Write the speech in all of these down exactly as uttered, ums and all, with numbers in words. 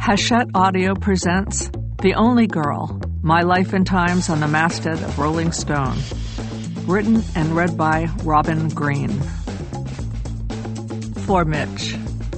Hachette Audio presents The Only Girl, My Life and Times on the Masthead of Rolling Stone. Written and read by Robin Green. For Mitch.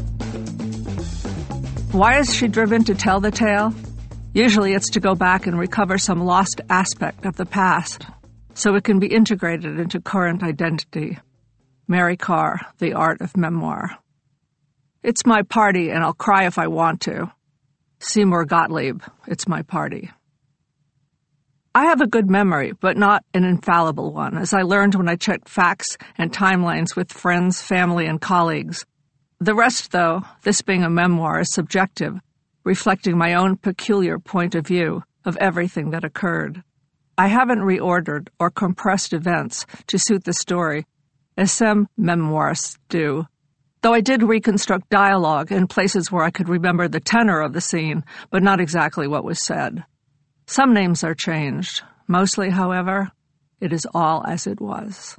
Why is she driven to tell the tale? Usually it's to go back and recover some lost aspect of the past, so it can be integrated into current identity. Mary Karr, The Art of Memoir. It's my party, and I'll cry if I want to. Seymour Gottlieb, It's My Party. I have a good memory, but not an infallible one, as I learned when I checked facts and timelines with friends, family, and colleagues. The rest, though, this being a memoir, is subjective, reflecting my own peculiar point of view of everything that occurred. I haven't reordered or compressed events to suit the story, as some memoirists do, though I did reconstruct dialogue in places where I could remember the tenor of the scene, but not exactly what was said. Some names are changed. Mostly, however, it is all as it was.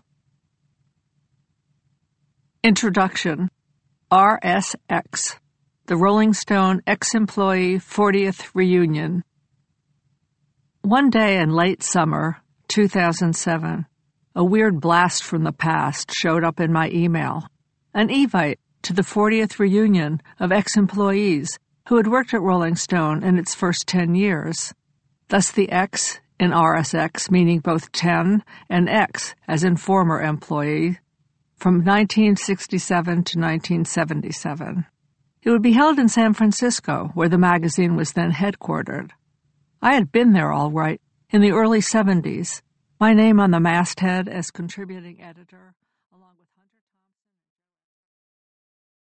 Introduction. R S X, the Rolling Stone Ex-Employee fortieth Reunion. One day in late summer, two thousand seven, a weird blast from the past showed up in my email. An evite to the fortieth reunion of ex-employees who had worked at Rolling Stone in its first ten years. Thus the X in R S X meaning both ten and X as in former employee, from nineteen sixty-seven to nineteen seventy-seven. It would be held in San Francisco, where the magazine was then headquartered. I had been there all right, in the early seventies, my name on the masthead as contributing editor.